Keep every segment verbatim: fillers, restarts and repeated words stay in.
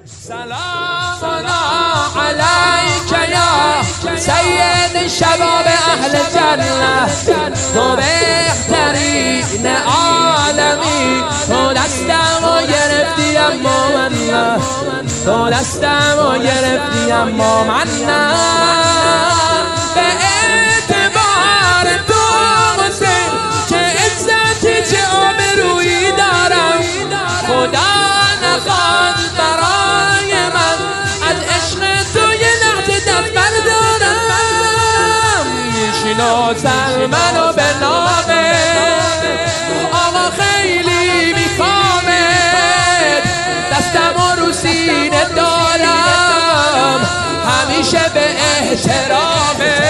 سلام علیک یا سید شباب اهل جنة، تو بهترین عالمی. تو دستمو گرفتی اما من نه، تو دستمو گرفتی اما من نه. به اعتبار تو حسین چه عزتی چه آبرویی دارم، خدا نخواد برای من از عشق تو یه لحظه دست بردارم. میشناسن منو به نامه آقا خیلی میخوامت، دستمو رو سینه دارم همیشه به احترامه.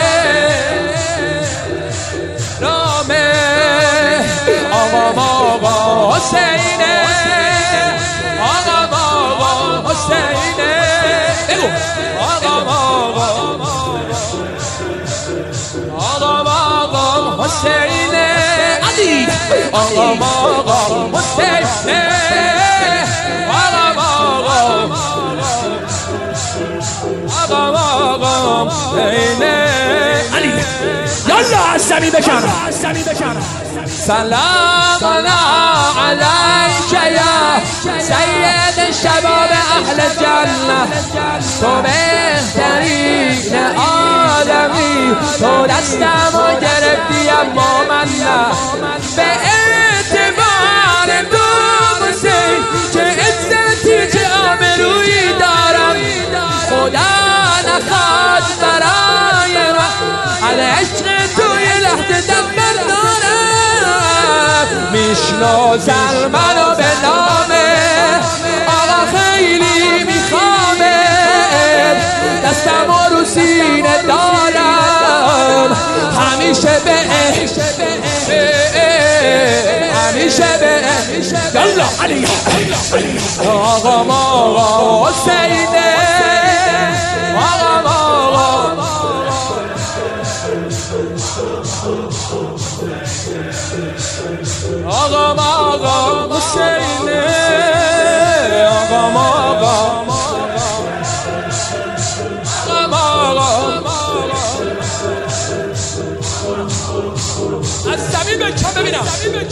رامه آقا آقا حسینه، آقا آقا حسینه، بگو آقا آقا آقا آقا حسینه، علی آقا آقا حسینه، آقا آقا آقا آقا حسینه، علی یالا از زمین بکن. سلام علیک یا سید شباب اهل جنة، تو بهترین آدمی. تو دستمو گرفتی اما من نه، به اعتبار تو حسین چه عزتی چه آبرویی دارم، خدا نخواد برای من از عشق تو یه لحظه دست بردارم. میشناسن منو به نامه آقا خیلی میخوامه، دستمو رو سینه دارم همیشه به همیشه به یالا علی آقا آقا حسینه، آقا آقا آقا آقا حسینه، آقا آقا از زمین بکن ببینم.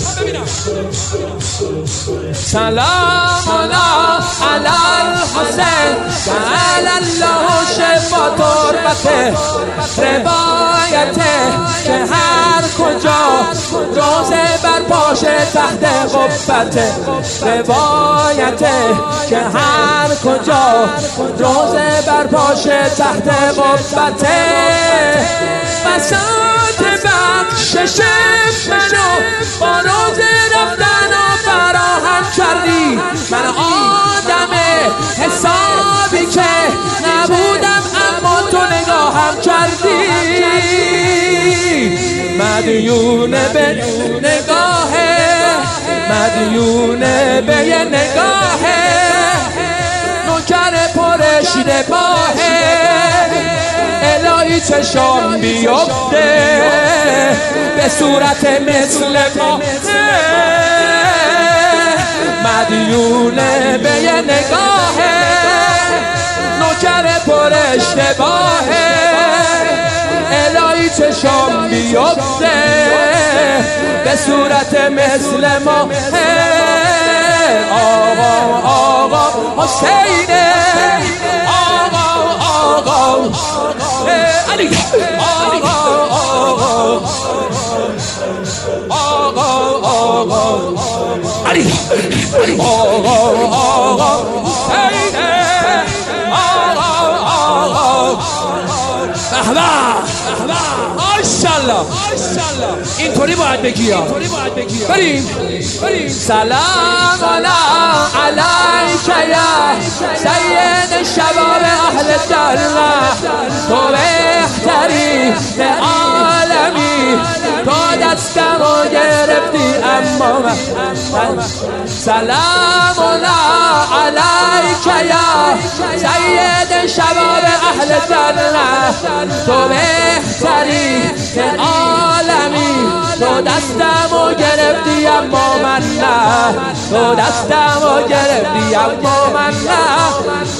سلام علی الحسین جعل الله شفا تربته، روایته که هر کجا روزه بر پاشه تحت قبته، روایته که هر کجا روزه بر پاشه تحت قبته. بساط بخشش منو با روزه رفتن و فراهم کردی، من آدم حسابی که نبودم اما تو نگاهم کردی. مدیون به نگاهه، مدیون به یه نگاهه، نوکر پرش نباهه، الهی چشام بیفته به صورت مثل ما. مدیون به یه نگاهه، نوکر پر اشتباهه، الهی چشام بیفته به صورت مثل ما. آقا آقا حسینه، آقا آقا علی، آقا آقا آقا آقا علی، آقا آقا حسینه، آقا آقا بهبه ماشاءالله. اینطوری باید بگی. بریم بریم. سلام علیک یا سید شباب اهل جنة، تو بهترین عالمی. تو دستمو گرفتی اما من. سلام علیک یا سید شباب اهل جنة، تو بهترین عالمی. تو دستمو گرفتی اما من نه، تو دستمو گرفتی اما من نه.